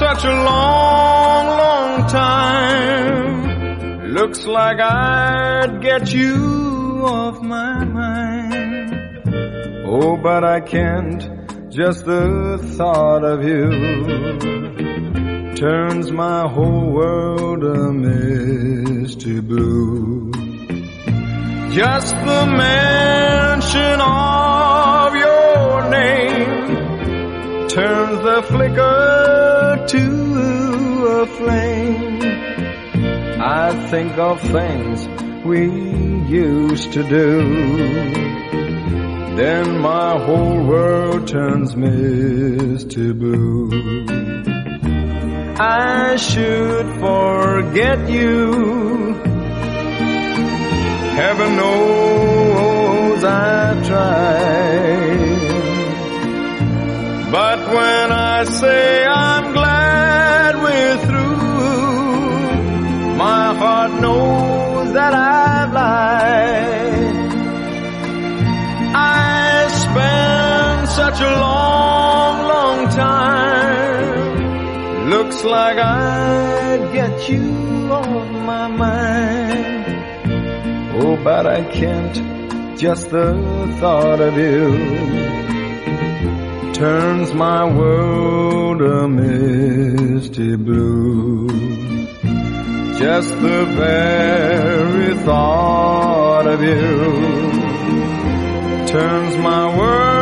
such a long, long time. Looks like I'd get you off my mind. Oh, but I can't. Just the thought of you turns my whole world a misty blue. Just the mention of your name turns the flicker to a flame. I think of things we used to do, then my whole world turns misty blue. I should forget you, heaven knows I tried. But when I say I'm glad we're through, my heart knows that I've lied. I spent such a long, long time. Looks like I'd get you off my mind. Oh, but I can't. Just the thought of you turns my world a misty blue. Just the very thought of you turns my world